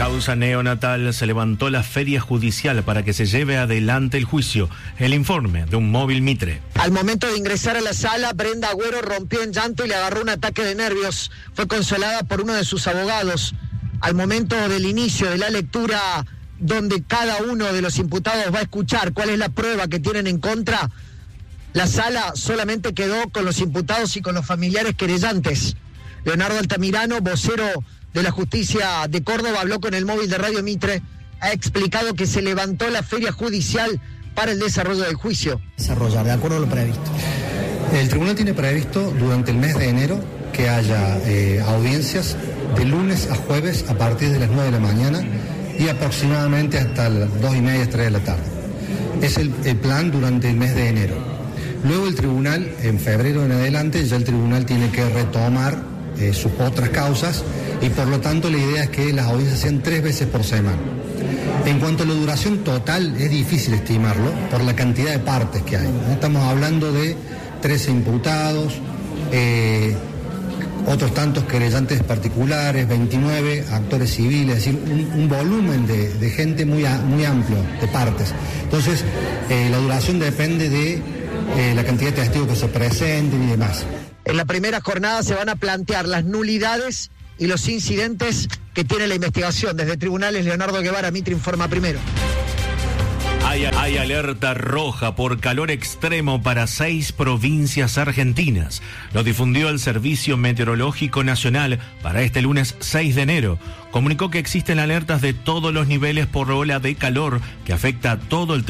Causa neonatal, se levantó la feria judicial para que se lleve adelante el juicio. El informe de un móvil Mitre. Al momento de ingresar a la sala, Brenda Agüero rompió en llanto y le agarró un ataque de nervios. Fue consolada por uno de sus abogados. Al momento del inicio de la lectura, donde cada uno de los imputados va a escuchar cuál es la prueba que tienen en contra, la sala solamente quedó con los imputados y con los familiares querellantes. Leonardo Altamirano, vocero de la Justicia de Córdoba, habló con el móvil de Radio Mitre, ha explicado que se levantó la feria judicial para el desarrollo del juicio. Desarrollar, de acuerdo a lo previsto. El tribunal tiene previsto durante el mes de enero que haya audiencias de lunes a jueves a partir de las 9 de la mañana y aproximadamente hasta las 2:30, 3 de la tarde. Es el plan durante el mes de enero. Luego el tribunal, en febrero en adelante, ya el tribunal tiene que retomar sus otras causas y por lo tanto la idea es que las audiencias sean 3 veces por semana. En cuanto a la duración total, es difícil estimarlo por la cantidad de partes que hay. Estamos hablando de 13 imputados, otros tantos querellantes particulares, 29 actores civiles, es decir, un volumen de gente muy amplio, de partes. Entonces, la duración depende de la cantidad de testigos que se presenten y demás. En la primera jornada se van a plantear las nulidades y los incidentes que tiene la investigación. Desde tribunales, Leonardo Guevara, Mitre informa primero. Hay alerta roja por calor extremo para 6 provincias argentinas. Lo difundió el Servicio Meteorológico Nacional para este lunes 6 de enero. Comunicó que existen alertas de todos los niveles por ola de calor que afecta a todo el territorio